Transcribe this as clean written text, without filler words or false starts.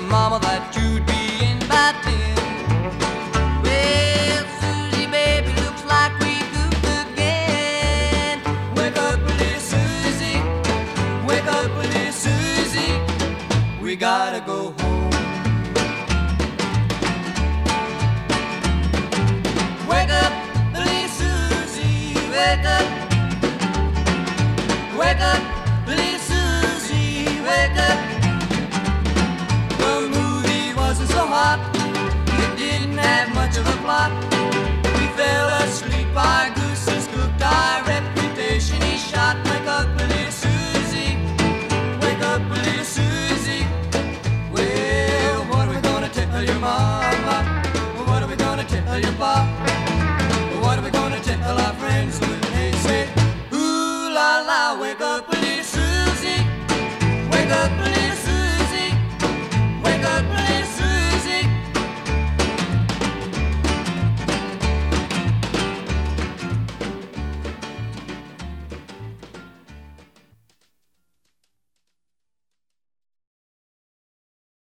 Mama, that you'd be in by 10. Well, Susie, baby, looks like we goofed again. Wake up, little Susie. Wake up, little Susie. We gotta go home. Wake up, little Susie. Wake up. Wake up, little Susie. Wake up. The movie wasn't so hot. It didn't have much of a plot.